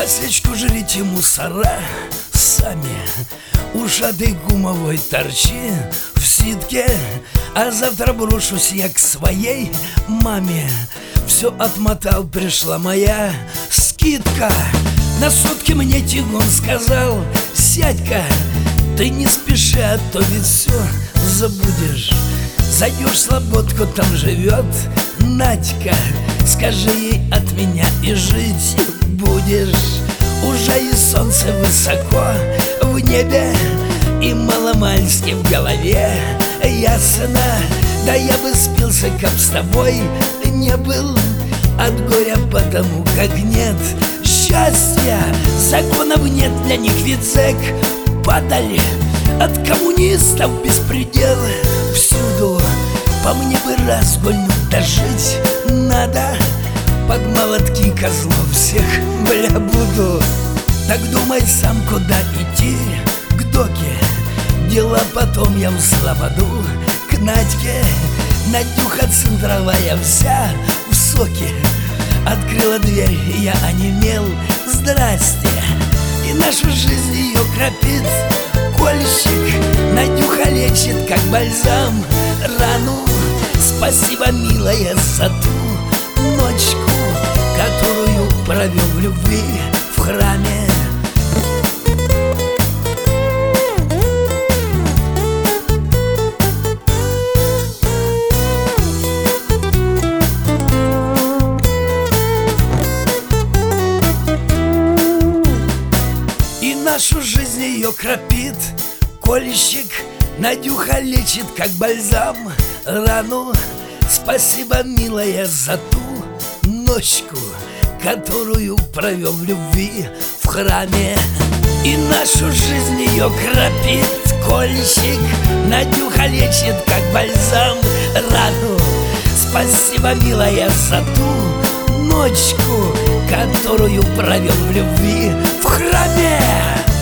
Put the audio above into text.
А свечку жрите, мусора, сами. Ушатой гумовой торчи в ситке. А завтра брошусь я к своей маме. Все отмотал, пришла моя скидка. На сутки мне Тигон сказал: сядь-ка, ты не спеши, а то ведь все забудешь. Зайдешь в слободку, там живет Надька. Скажи ей от меня и жить будешь. Уже и солнце высоко в небе, и маломальски в голове ясно. Да я бы спился, как с тобой не был от горя, потому как нет счастья. Законов нет для них, ведь зэк падаль. От коммунистов беспредел всюду. По мне бы разгульнуть, дожить надо. Под молотки козлов всех, бля, буду. Так думай сам, куда идти, к доке. Дела потом я в слободу, к Надьке. Надюха центровая вся в соке. Открыла дверь, и я онемел. Здрасте. И нашу жизнь ее кропит кольщик. Надюха лечит, как бальзам, рану. Спасибо, милая, за ту ночку, которую провел в любви в храме. И нашу жизнь ее кропит кольщик. Надюха лечит, как бальзам, рану. Спасибо, милая, за ту ночку, которую провел в любви в храме. И нашу жизнь ее кропит кольщик. Надюха лечит, как бальзам, рану. Спасибо, милая, за ту ночку, которую провел в любви в храме.